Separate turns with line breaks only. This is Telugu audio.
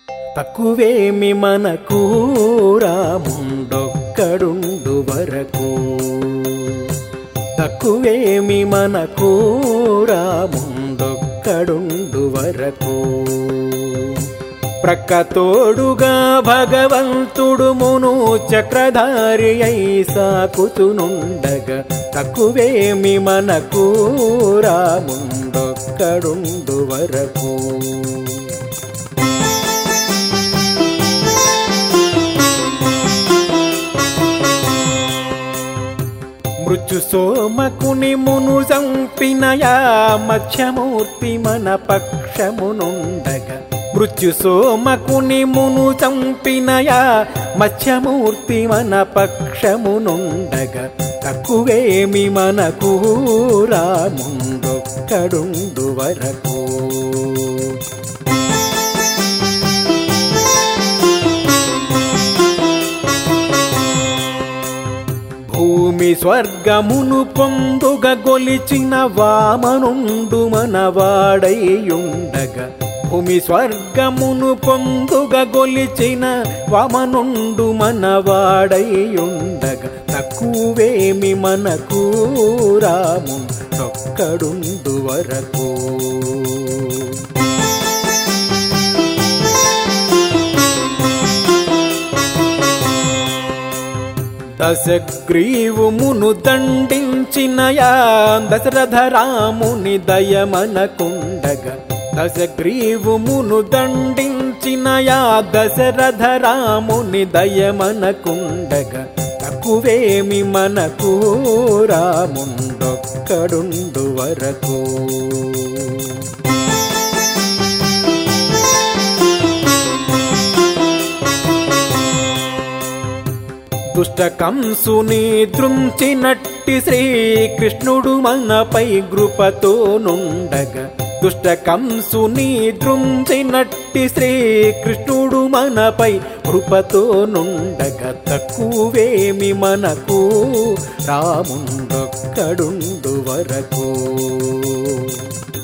తక్కువేమి మనకు రాముండొక్కడుండు వరకు. తక్కువేమి మనకు రాముండొక్కడుండు వరకు. ప్రక్కతోడుగా భగవంతుడు మును చక్రధారి అయి సాకుతునుండగా తక్కువేమి మనకు రాముండొక్కడుండు వరకు. మృత్యు సోమకుని మును చంపినయా మత్స్యమూర్తి మన పక్షమునుండగా. మృత్యు సోమకుని మును చంపినయా మత్స్యమూర్తి మన పక్షమునుండగా తక్కువేమి మనకు రాముండొక్కడుండు వరకు. భూమి స్వర్గమును పొందుగ గొలిచిన వామనుండు మనవాడైయుండగా. భూమి స్వర్గమును పొందుగ గొలిచిన వామనుండు మనవాడైయుండగా తక్కువేమి మనకు రాముండొక్కడుండు వరకు. దశగ్రీవుమును దండించినయా దశరథ రాముని దయమనకుండగా. దశగ్రీవుమును దండించినయా దశరథ రాముని దయమనకుండగా తక్కువేమి మనకు రాముండొక్కడుండు వరకు. దుష్ట కంసుని దృంచినట్టి శ్రీకృష్ణుడు మనపై కృపతోనుండగా. దుష్ట కంసుని దృంచినట్టి శ్రీకృష్ణుడు మనపై కృపతోనుండగా తక్కువేమి మనకు రాముండొక్కడుండు వరకు.